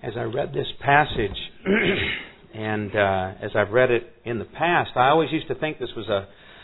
as I read this passage, and as I've read it in the past, I always used to think this was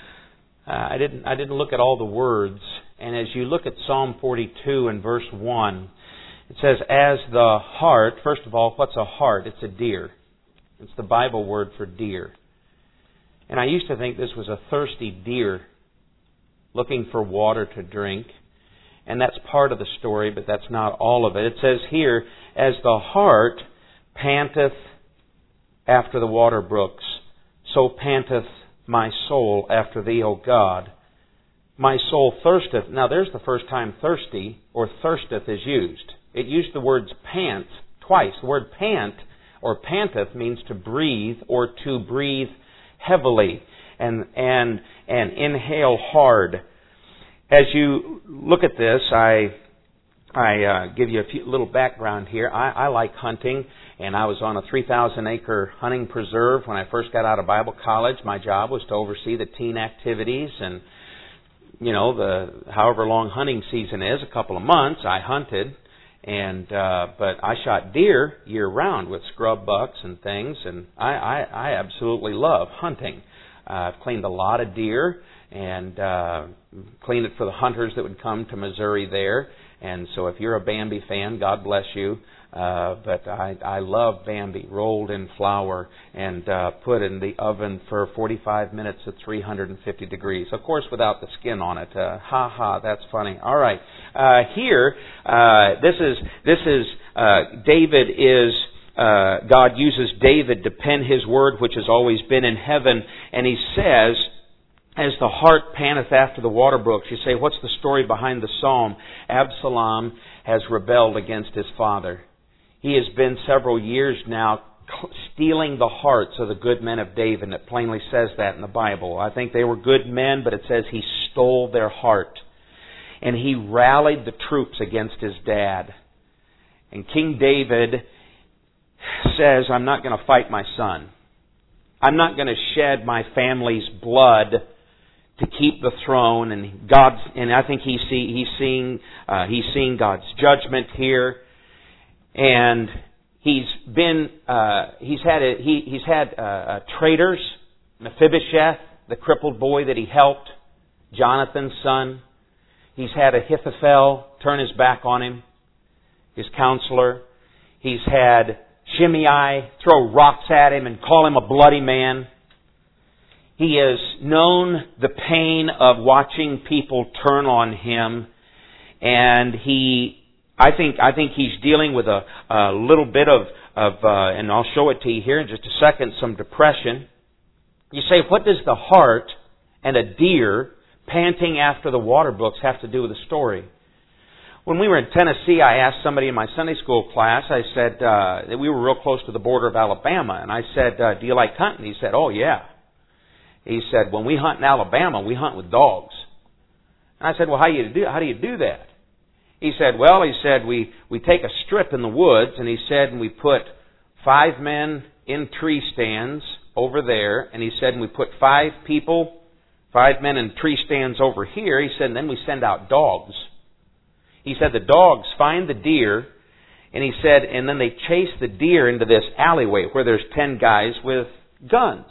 I didn't look at all the words. And as you look at Psalm 42 and verse 1, it says, as the hart, first of all, what's a hart? It's a deer. It's the Bible word for deer. And I used to think this was a thirsty deer looking for water to drink. And that's part of the story, but that's not all of it. It says here, as the hart panteth after the water brooks, so panteth my soul after Thee, O God. My soul thirsteth. Now there's the first time thirsty or thirsteth is used. It used the words pant twice. The word pant or panteth means to breathe or to breathe heavily and inhale hard. As you look at this, I give you a little background here. I like hunting, and I was on a 3,000-acre hunting preserve when I first got out of Bible college. My job was to oversee the teen activities, and the however long hunting season is, a couple of months, I hunted, but I shot deer year round with scrub bucks and things, and I absolutely love hunting. I've cleaned a lot of deer and cleaned it for the hunters that would come to Missouri there. And so if you're a Bambi fan, God bless you. But I love Bambi, rolled in flour and put in the oven for 45 minutes at 350 degrees. Of course, without the skin on it. That's funny. All right. Here, this is David is. God uses David to pen his word, which has always been in heaven, and he says, as the hart panteth after the water brooks. You say, what's the story behind the psalm? Absalom has rebelled against his father. He has been several years now stealing the hearts of the good men of David, and it plainly says that in the Bible. I think they were good men, but it says he stole their heart. And he rallied the troops against his dad. And King David says, I'm not going to fight my son. I'm not going to shed my family's blood to keep the throne. And I think he's seeing God's judgment here. And he's had traitors, Mephibosheth, the crippled boy that he helped, Jonathan's son. He's had Ahithophel turn his back on him, his counselor. He's had Shimei throw rocks at him and call him a bloody man. He has known the pain of watching people turn on him, and I think he's dealing with a little bit of and I'll show it to you here in just a second, some depression. You say, what does the hart and a deer panting after the water brooks have to do with the story? When we were in Tennessee, I asked somebody in my Sunday school class, I said, that we were real close to the border of Alabama, and I said, do you like hunting? He said, oh yeah. He said, when we hunt in Alabama, we hunt with dogs. And I said, well, how do you do that? He said, we take a strip in the woods, and he said, and we put 5 men in tree stands over there, and he said, and we put 5 men in tree stands over here. He said, and then we send out dogs. He said, the dogs find the deer, and he said, and then they chase the deer into this alleyway where there's 10 guys with guns,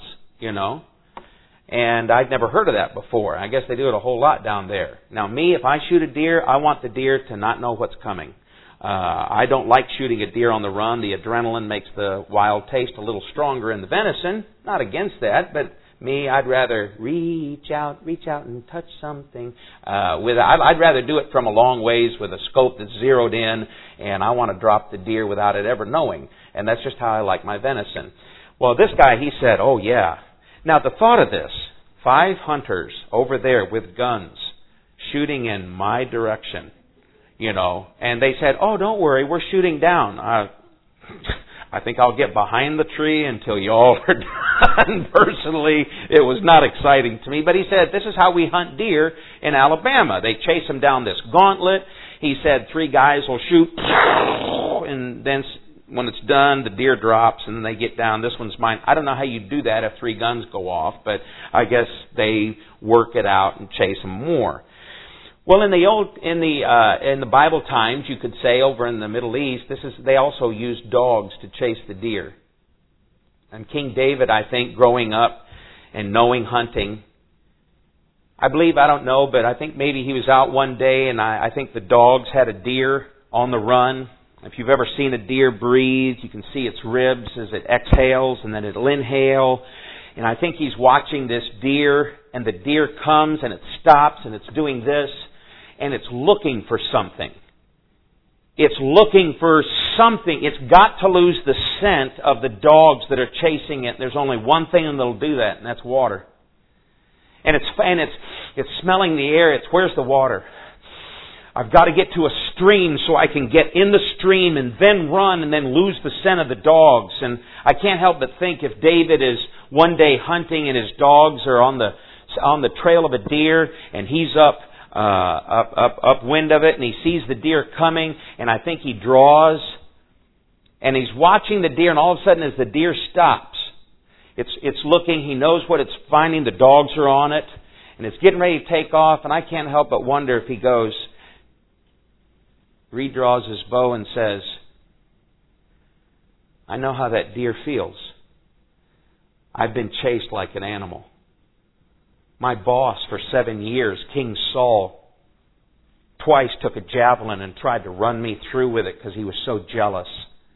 And I'd never heard of that before. I guess they do it a whole lot down there. Now me, if I shoot a deer, I want the deer to not know what's coming. I don't like shooting a deer on the run. The adrenaline makes the wild taste a little stronger in the venison. Not against that, but me, I'd rather reach out and touch something. I'd rather do it from a long ways with a scope that's zeroed in, and I want to drop the deer without it ever knowing. And that's just how I like my venison. Well, this guy, he said, oh yeah. Now, the thought of this, 5 hunters over there with guns shooting in my direction, and they said, oh, don't worry, we're shooting down. I think I'll get behind the tree until you all are done. Personally, it was not exciting to me. But he said, this is how we hunt deer in Alabama. They chase them down this gauntlet. He said 3 guys will shoot, and then when it's done, the deer drops, and then they get down. This one's mine. I don't know how you do that if 3 guns go off, but I guess they work it out and chase them more. Well, in the Bible times, you could say over in the Middle East, they also used dogs to chase the deer. And King David, I think, growing up and knowing hunting, I don't know, but I think maybe he was out one day and I think the dogs had a deer on the run. If you've ever seen a deer breathe, you can see its ribs as it exhales and then it'll inhale. And I think he's watching this deer, and the deer comes and it stops and it's doing this, and it's looking for something. It's looking for something. It's got to lose the scent of the dogs that are chasing it. There's only one thing that'll do that, and that's water. And it's smelling the air. It's, where's the water? I've got to get to a stream so I can get in the stream and then run and then lose the scent of the dogs. And I can't help but think if David is one day hunting and his dogs are on the trail of a deer and he's upwind of it and he sees the deer coming, and I think he draws and he's watching the deer, and all of a sudden as the deer stops, it's looking, he knows what it's finding, the dogs are on it, and it's getting ready to take off, and I can't help but wonder if he goes, redraws his bow and says, I know how that deer feels. I've been chased like an animal. My boss for 7 years, King Saul, twice took a javelin and tried to run me through with it because he was so jealous.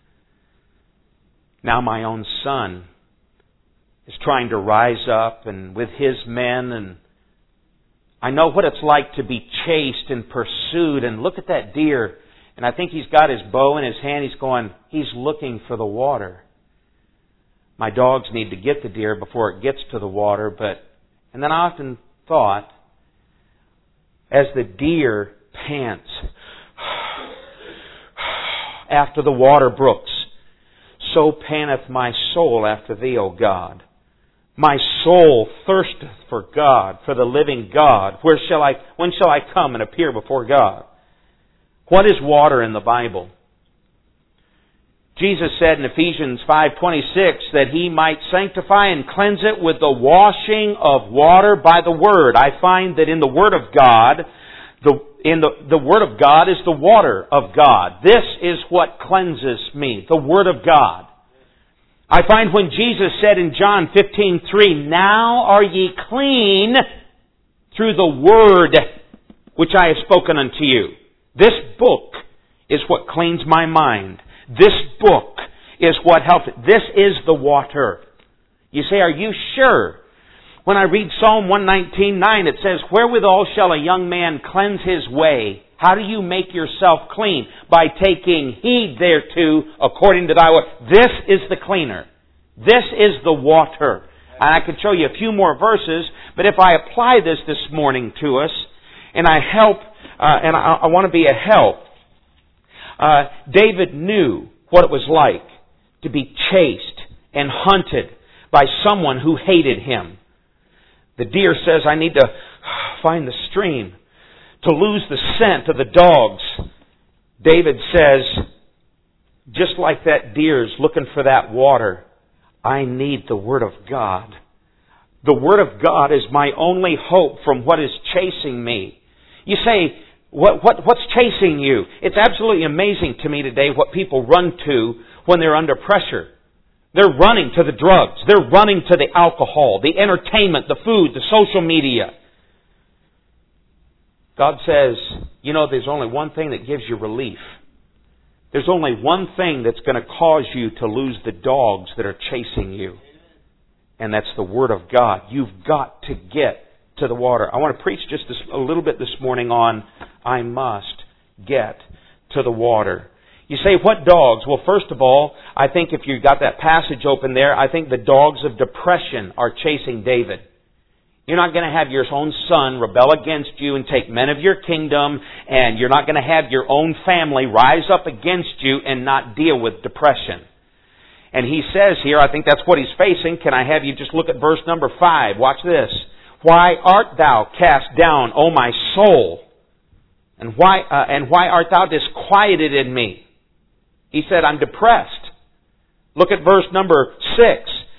Now my own son is trying to rise up and with his men, and I know what it's like to be chased and pursued. And look at that deer. And I think he's got his bow in his hand. He's looking for the water. My dogs need to get the deer before it gets to the water. And then I often thought, as the deer pants after the water brooks, so panteth my soul after thee, O God. My soul thirsteth for God, for the living God. When shall I come and appear before God? What is water in the Bible? Jesus said in Ephesians 5:26 that He might sanctify and cleanse it with the washing of water by the Word. I find that in the Word of God, the Word of God is the water of God. This is what cleanses me, the Word of God. I find when Jesus said in John 15:3, now are ye clean through the Word which I have spoken unto you. This book is what cleans my mind. This book is what helps it. This is the water. You say, are you sure? When I read Psalm 119:9, it says, wherewithal shall a young man cleanse his way? How do you make yourself clean? By taking heed thereto according to thy word. This is the cleaner. This is the water. And I could show you a few more verses, but if I apply this morning to us, and I help, and I want to be a help, David knew what it was like to be chased and hunted by someone who hated him. The deer says, I need to find the stream to lose the scent of the dogs. David says, just like that deer's looking for that water, I need the Word of God. The Word of God is my only hope from what is chasing me. You say, what's chasing you? It's absolutely amazing to me today what people run to when they're under pressure. They're running to the drugs. They're running to the alcohol, the entertainment, the food, the social media. God says, there's only one thing that gives you relief. There's only one thing that's going to cause you to lose the dogs that are chasing you. And that's the Word of God. You've got to get to the water. I want to preach just a little bit this morning on I must get to the water. You say, what dogs? Well, first of all, I think if you've got that passage open there, I think the dogs of depression are chasing David. You're not going to have your own son rebel against you and take men of your kingdom, and you're not going to have your own family rise up against you and not deal with depression. And he says here, I think that's what he's facing. Can I have you just look at verse number 5? Watch this. Why art thou cast down, O my soul? And why art thou disquieted in me? He said, I'm depressed. Look at verse number 6.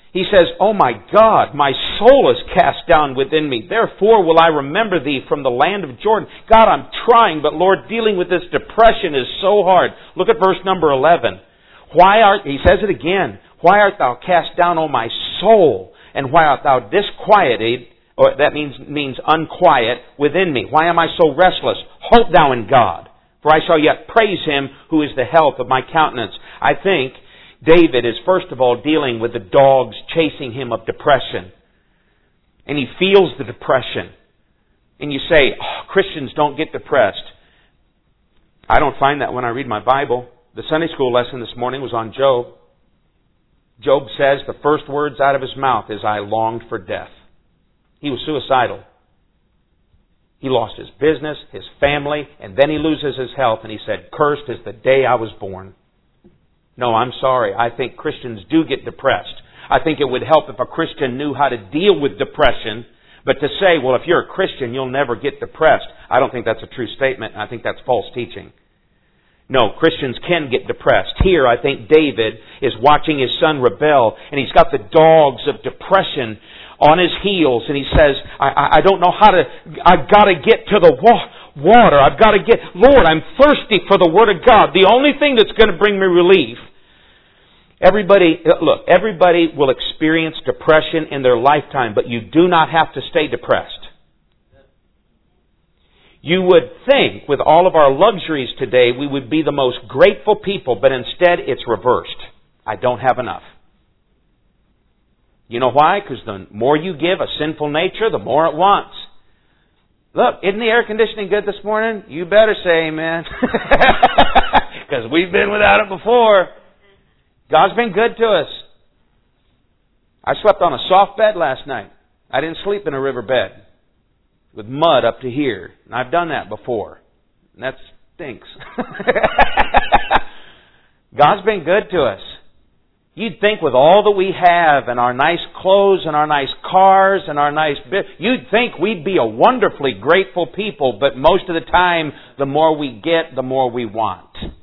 He says, "Oh my God, my soul is cast down within me. Therefore will I remember Thee from the land of Jordan." God, I'm trying, but Lord, dealing with this depression is so hard. Look at verse number 11. He says it again, "Why art Thou cast down, O my soul? And why art Thou disquieted?" Or that means unquiet within me. "Why am I so restless? Hope Thou in God, for I shall yet praise Him who is the health of my countenance." I think David is first of all dealing with the dogs chasing him of depression. And he feels the depression. And you say, Christians don't get depressed. I don't find that when I read my Bible. The Sunday school lesson this morning was on Job. Job says the first words out of his mouth is, "I longed for death." He was suicidal. He lost his business, his family, and then he loses his health, and he said, "Cursed is the day I was born." No, I'm sorry. I think Christians do get depressed. I think it would help if a Christian knew how to deal with depression. But to say, well, if you're a Christian, you'll never get depressed, I don't think that's a true statement, and I think that's false teaching. No, Christians can get depressed. Here, I think David is watching his son rebel, and he's got the dogs of depression on his heels, and he says, I don't know how to, I've got to get to the water. I've got to Lord, I'm thirsty for the Word of God. The only thing that's going to bring me relief. Everybody will experience depression in their lifetime, but you do not have to stay depressed. You would think, with all of our luxuries today, we would be the most grateful people, but instead it's reversed. I don't have enough. You know why? Because the more you give a sinful nature, the more it wants. Look, isn't the air conditioning good this morning? You better say amen. Because we've been without it before. God's been good to us. I slept on a soft bed last night. I didn't sleep in a river bed with mud up to here. And I've done that before. And that stinks. God's been good to us. You'd think with all that we have and our nice clothes and our nice cars and our nice... You'd think we'd be a wonderfully grateful people, but most of the time, the more we get, the more we want.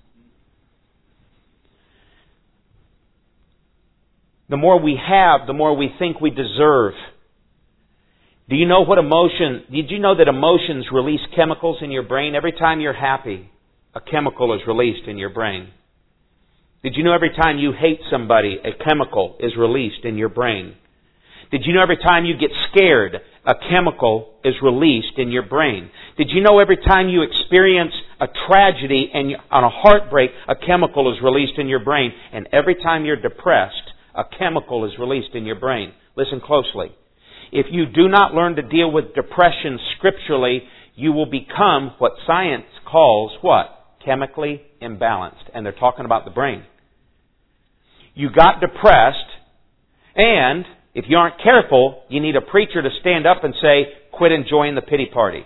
The more we have, the more we think we deserve. Did you know that emotions release chemicals in your brain? Every time you're happy, a chemical is released in your brain. Did you know every time you hate somebody, a chemical is released in your brain? Did you know every time you get scared, a chemical is released in your brain? Did you know every time you experience a tragedy and on a heartbreak, a chemical is released in your brain? And every time you're depressed, a chemical is released in your brain. Listen closely. If you do not learn to deal with depression scripturally, you will become what science calls what? Chemically imbalanced. And they're talking about the brain. You got depressed, and if you aren't careful, you need a preacher to stand up and say, quit enjoying the pity party.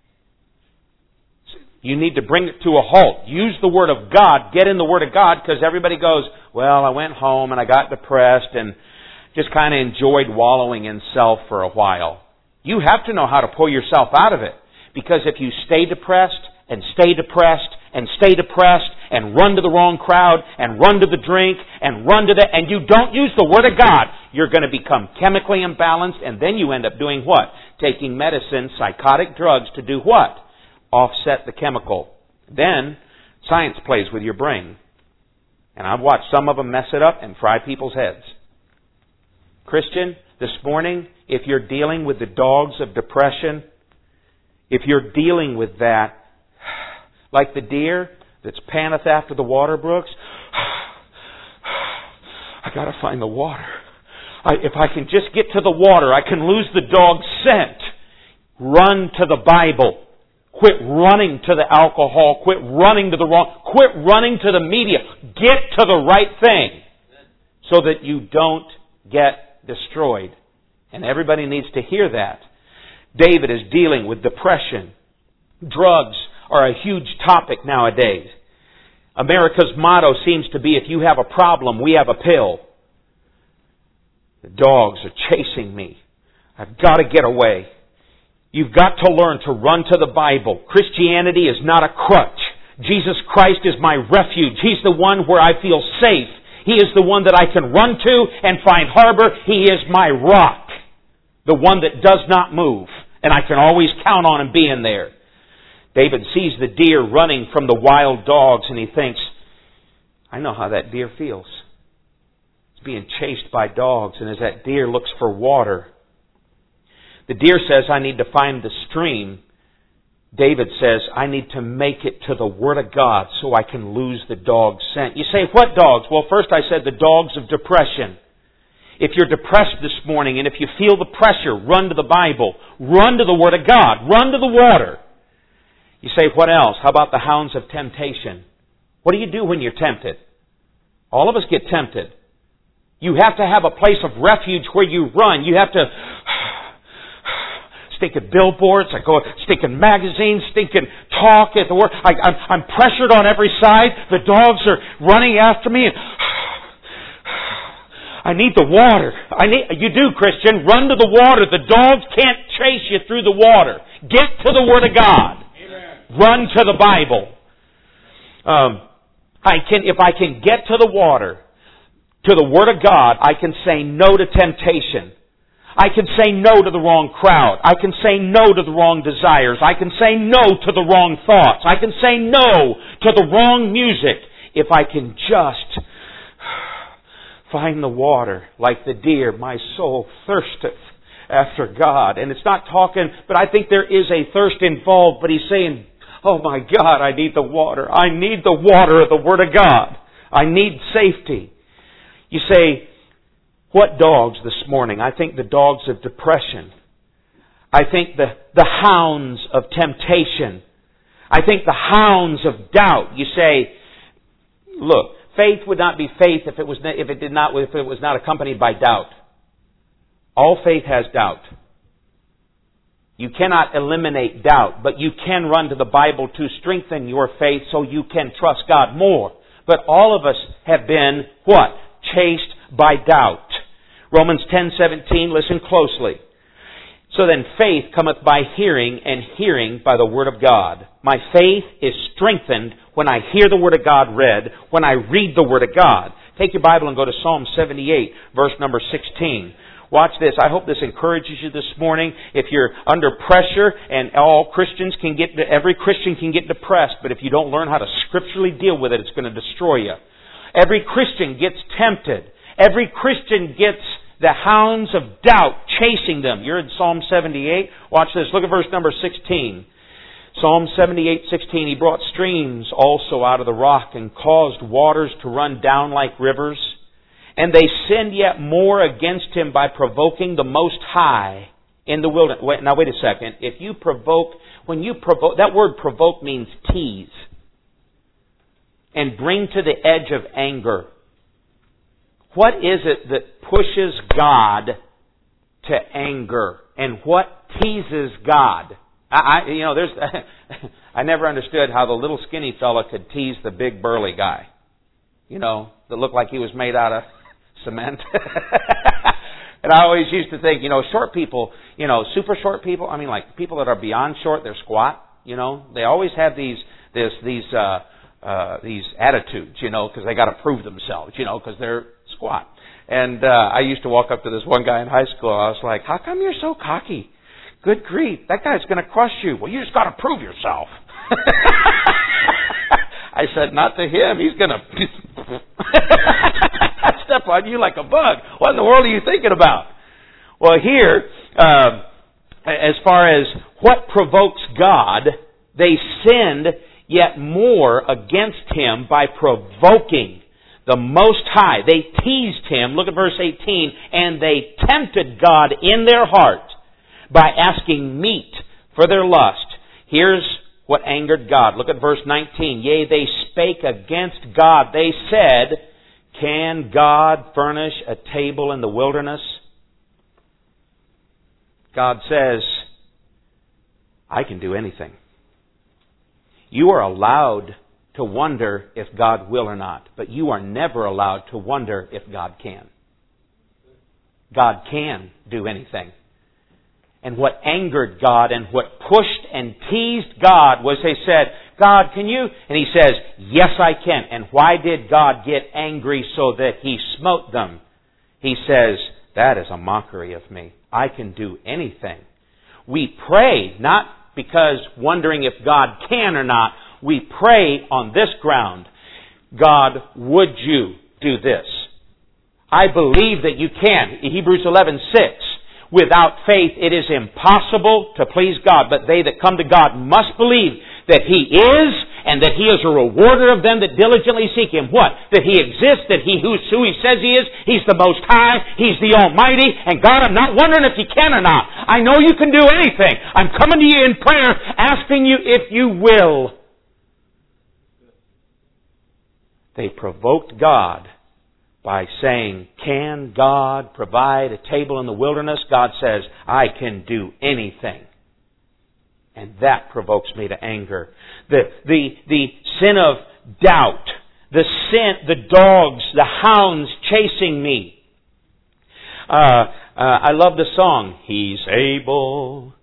You need to bring it to a halt. Use the Word of God. Get in the Word of God, because everybody goes, well, I went home and I got depressed and just kind of enjoyed wallowing in self for a while. You have to know how to pull yourself out of it. Because if you stay depressed and stay depressed and stay depressed and run to the wrong crowd and run to the drink and and you don't use the Word of God, you're going to become chemically imbalanced, and then you end up doing what? Taking medicine, psychotic drugs to do what? Offset the chemical. Then science plays with your brain. And I've watched some of them mess it up and fry people's heads. Christian, this morning, if you're dealing with the dogs of depression, if you're dealing with that, like the deer that's panteth after the water brooks, I got to find the water. If I can just get to the water, I can lose the dog's scent. Run to the Bible. Quit running to the alcohol. Quit running to the wrong. Quit running to the media. Get to the right thing so that you don't get destroyed. And everybody needs to hear that. David is dealing with depression. Drugs are a huge topic nowadays. America's motto seems to be, if you have a problem, we have a pill. The dogs are chasing me. I've got to get away. You've got to learn to run to the Bible. Christianity is not a crutch. Jesus Christ is my refuge. He's the one where I feel safe He is the one that I can run to and find harbor. He is my rock. The one that does not move. And I can always count on Him being there. David sees the deer running from the wild dogs and he thinks, I know how that deer feels. It's being chased by dogs, and as that deer looks for water, the deer says, I need to find the stream. David says, I need to make it to the Word of God so I can lose the dog's scent. You say, what dogs? Well, first I said the dogs of depression. If you're depressed this morning and if you feel the pressure, run to the Bible. Run to the Word of God. Run to the water. You say, what else? How about the hounds of temptation? What do you do when you're tempted? All of us get tempted. You have to have a place of refuge where you run. You have to stinking billboards, I go stinking magazines, stinking talk at the work. I'm pressured on every side. The dogs are running after me. And I need the water. You do, Christian. Run to the water. The dogs can't chase you through the water. Get to the Word of God. Amen. Run to the Bible. If I can get to the water, to the Word of God, I can say no to temptation. I can say no to the wrong crowd. I can say no to the wrong desires. I can say no to the wrong thoughts. I can say no to the wrong music if I can just find the water. Like the deer, my soul thirsteth after God. And it's not talking, but I think there is a thirst involved, but he's saying, oh my God, I need the water. I need the water of the Word of God. I need safety. You say, what dogs this morning? I think the dogs of depression. I think the hounds of temptation. I think the hounds of doubt. You say, look, faith would not be faith if it was not accompanied by doubt. All faith has doubt. You cannot eliminate doubt, but you can run to the Bible to strengthen your faith so you can trust God more. But all of us have been, what? Chased by doubt. Romans 10:17, listen closely. So then faith cometh by hearing, and hearing by the Word of God. My faith is strengthened when I hear the Word of God read, when I read the Word of God. Take your Bible and go to Psalm 78, verse number 16. Watch this. I hope this encourages you this morning. If you're under pressure, and every Christian can get depressed, but if you don't learn how to scripturally deal with it, it's going to destroy you. Every Christian gets tempted. Every Christian gets the hounds of doubt chasing them. You're in Psalm 78. Watch this. Look at verse number 16. Psalm 78:16. He brought streams also out of the rock and caused waters to run down like rivers. And they sinned yet more against him by provoking the Most High in the wilderness. Now wait a second. That word provoke means tease. And bring to the edge of anger. What is it that pushes God to anger? And what teases God? I never understood how the little skinny fella could tease the big burly guy. That looked like he was made out of cement. And I always used to think, short people, super short people, like people that are beyond short, they're squat, they always have these attitudes, because they got to prove themselves, because they're squat. And I used to walk up to this one guy in high school. I was like, how come you're so cocky? Good grief, that guy's going to crush you. Well, you just got to prove yourself. I said, not to him. He's going to step on you like a bug. What in the world are you thinking about? Well, here, as far as what provokes God, they sinned yet more against him by provoking the Most High. They teased him. Look at verse 18. And they tempted God in their heart by asking meat for their lust. Here's what angered God. Look at verse 19. Yea, they spake against God. They said, can God furnish a table in the wilderness? God says, I can do anything. You are allowed to wonder if God will or not, but you are never allowed to wonder if God can. God can do anything. And what angered God and what pushed and teased God was they said, God, can you? And he says, yes, I can. And why did God get angry so that He smote them? He says, that is a mockery of me. I can do anything. We pray not because wondering if God can or not. We pray on this ground. God, would you do this? I believe that you can. Hebrews 11:6. Without faith it is impossible to please God, but they that come to God must believe that He is, and that He is a rewarder of them that diligently seek Him. What? That He exists, that He who He says He is, He's the Most High, He's the Almighty, and God, I'm not wondering if you can or not. I know you can do anything. I'm coming to you in prayer, asking you if you will. They provoked God by saying, can God provide a table in the wilderness? God says, I can do anything. And that provokes me to anger. The sin of doubt, the dogs, the hounds chasing me. I love the song, He's able,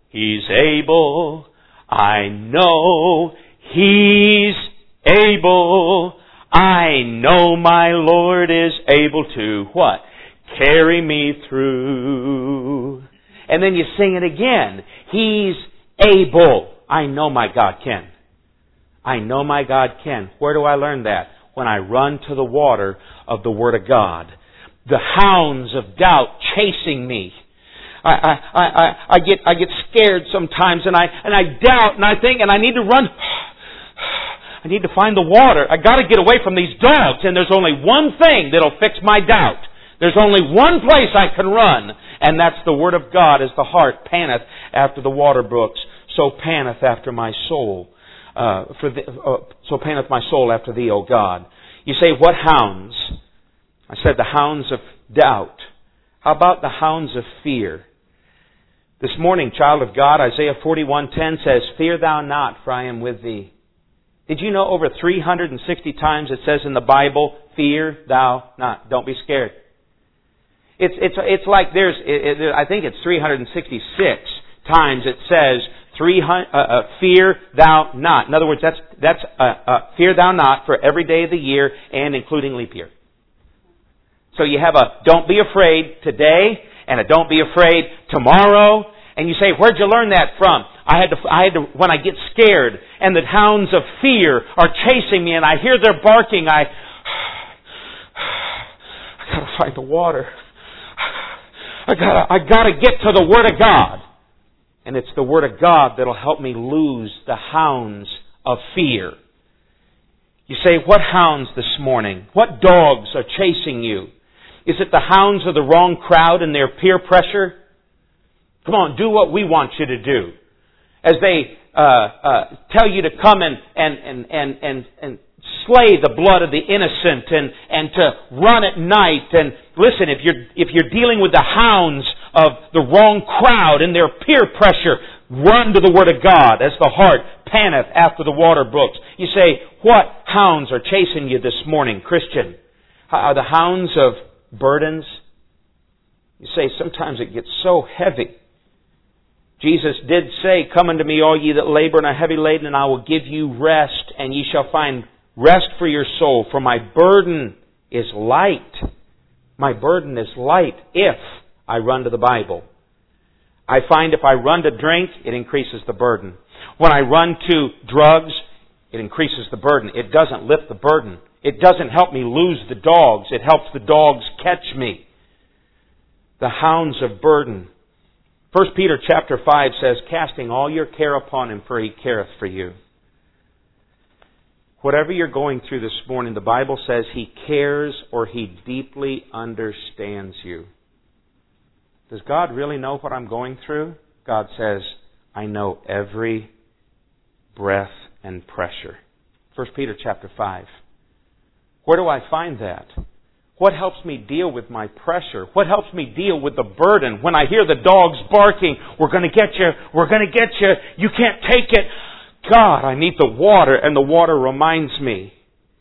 I know He's able. I know my Lord is able to, what? Carry me through. And then you sing it again. He's able. I know my God can. I know my God can. Where do I learn that? When I run to the water of the Word of God. The hounds of doubt chasing me. I get scared sometimes, and I doubt, and I think, and I need to run. I need to find the water. I got to get away from these dogs, and there's only one thing that'll fix my doubt. There's only one place I can run, and that's the Word of God. As the hart panteth after the water brooks, so panteth after my soul. So panteth my soul after Thee, O God. You say, what hounds? I said the hounds of doubt. How about the hounds of fear? This morning, child of God, Isaiah 41:10 says, fear thou not, for I am with thee. Did you know over 360 times it says in the Bible, fear thou not. Don't be scared. It's like I think it's 366 times it says, fear thou not. In other words, that's fear thou not for every day of the year and including leap year. So you have a don't be afraid today and a don't be afraid tomorrow. And you say, where'd you learn that from? I had to, when I get scared and the hounds of fear are chasing me and I hear their barking, I gotta find the water. I gotta get to the Word of God. And it's the Word of God that'll help me lose the hounds of fear. You say, what hounds this morning? What dogs are chasing you? Is it the hounds of the wrong crowd and their peer pressure? Come on, do what we want you to do. As they tell you to come and slay the blood of the innocent and to run at night. And listen, if you're dealing with the hounds of the wrong crowd and their peer pressure, run to the Word of God as the hart panteth after the water brooks. You say, what hounds are chasing you this morning, Christian? Are the hounds of burdens? You say, sometimes it gets so heavy. Jesus did say, come unto me, all ye that labor and are heavy laden, and I will give you rest, and ye shall find rest for your soul. For my burden is light. My burden is light if I run to the Bible. I find if I run to drink, it increases the burden. When I run to drugs, it increases the burden. It doesn't lift the burden. It doesn't help me lose the dogs. It helps the dogs catch me. The hounds of burden. 1 Peter chapter 5 says, casting all your care upon Him, for He careth for you. Whatever you're going through this morning, the Bible says He cares or He deeply understands you. Does God really know what I'm going through? God says, I know every breath and pressure. 1 Peter chapter 5. Where do I find that? What helps me deal with my pressure? What helps me deal with the burden? When I hear the dogs barking, we're going to get you, we're going to get you, you can't take it. God, I need the water, and the water reminds me.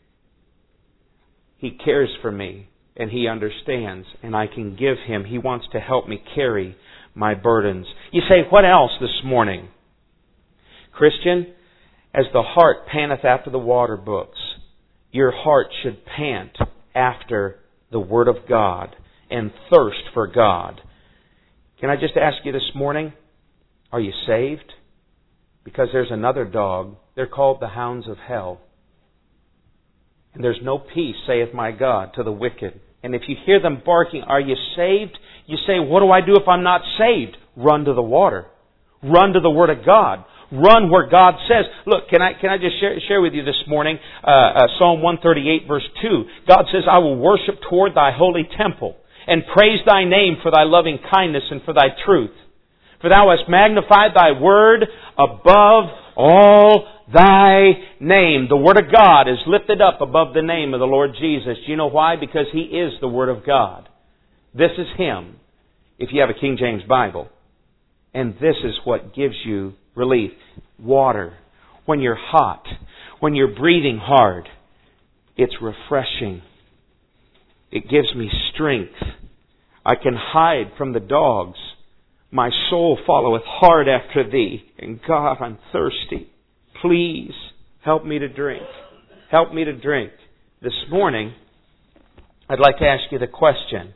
He cares for me, and He understands, and I can give Him. He wants to help me carry my burdens. You say, what else this morning? Christian, As the hart panteth after the water brooks, your heart should pant after the Word of God and thirst for God. Can I just ask you this morning, are you saved? Because there's another dog. They're called the hounds of hell. And there's no peace, saith my God, to the wicked. And if you hear them barking, are you saved? You say, what do I do if I'm not saved? Run to the water. Run to the Word of God. Run where God says. Look, can I just share with you this morning Psalm 138 verse 2. God says, I will worship toward thy holy temple and praise thy name for thy loving kindness and for thy truth. For thou hast magnified thy word above all thy name. The Word of God is lifted up above the name of the Lord Jesus. Do you know why? Because He is the Word of God. This is Him, if you have a King James Bible. And this is what gives you relief. Water. When you're hot, when you're breathing hard, it's refreshing. It gives me strength. I can hide from the dogs. My soul followeth hard after Thee. And God, I'm thirsty. Please help me to drink. Help me to drink. This morning, I'd like to ask you the question.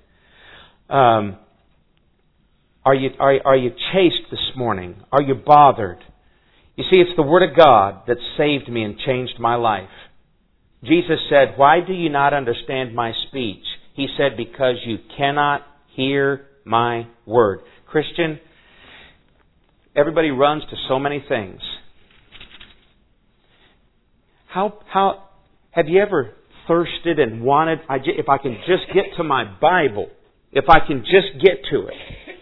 Are you chaste this morning? Are you bothered? You see, it's the Word of God that saved me and changed my life. Jesus said, why do you not understand my speech? He said, because you cannot hear my word. Christian, everybody runs to so many things. How have you ever thirsted and wanted, if I can just get to my Bible, if I can just get to it?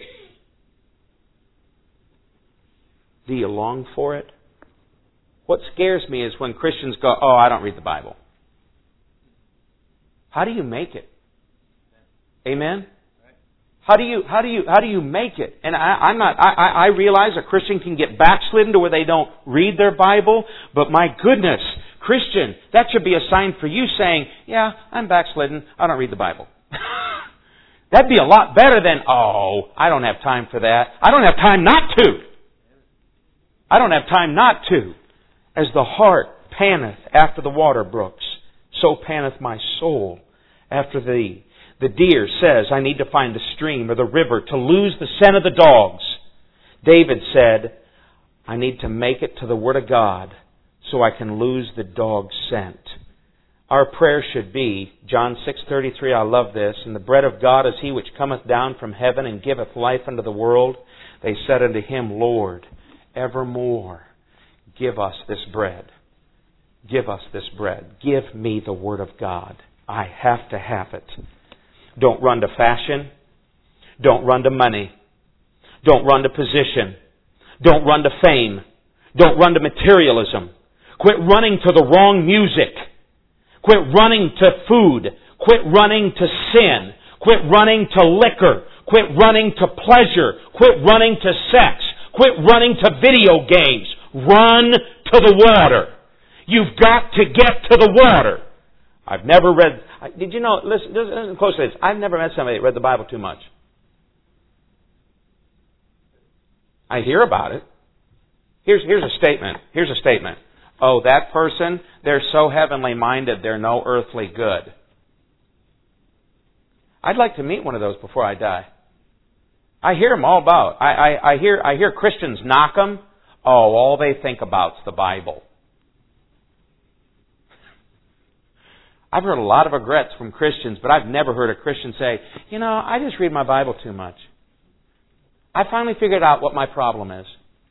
Do you long for it? What scares me is when Christians go, oh, I don't read the Bible. How do you make it? Amen? How do you make it? And I realize a Christian can get backslidden to where they don't read their Bible, but my goodness, Christian, that should be a sign for you saying, yeah, I'm backslidden, I don't read the Bible. That'd be a lot better than, oh, I don't have time for that. I don't have time not to. I don't have time not to. As the hart panteth after the water brooks, so panteth my soul after Thee. The deer says, I need to find the stream or the river to lose the scent of the dogs. David said, I need to make it to the Word of God so I can lose the dog's scent. Our prayer should be, John 6:33, I love this, and the bread of God is He which cometh down from heaven and giveth life unto the world. They said unto Him, Lord, evermore give us this bread. Give us this bread. Give me the Word of God. I have to have it. Don't run to fashion. Don't run to money. Don't run to position. Don't run to fame. Don't run to materialism. Quit running to the wrong music. Quit running to food. Quit running to sin. Quit running to liquor. Quit running to pleasure. Quit running to sex. Quit running to video games. Run to the water. You've got to get to the water. I've never read... Did you know... Listen close to this. I've never met somebody that read the Bible too much. I hear about it. Here's a statement. Here's a statement. Oh, that person, they're so heavenly minded, they're no earthly good. I'd like to meet one of those before I die. I hear them all about. I hear Christians knock them. Oh, all they think about's the Bible. I've heard a lot of regrets from Christians, but I've never heard a Christian say, you know, I just read my Bible too much. I finally figured out what my problem is.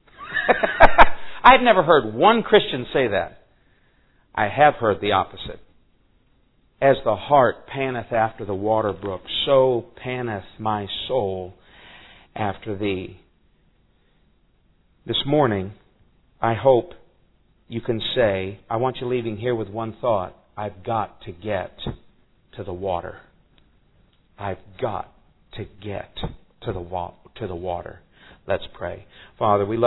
I've never heard one Christian say that. I have heard the opposite. As the hart panteth after the water brook, so panteth my soul after Thee. This morning, I hope you can say, I want you leaving here with one thought. I've got to get to the water. I've got to get to the water. Let's pray. Father, we love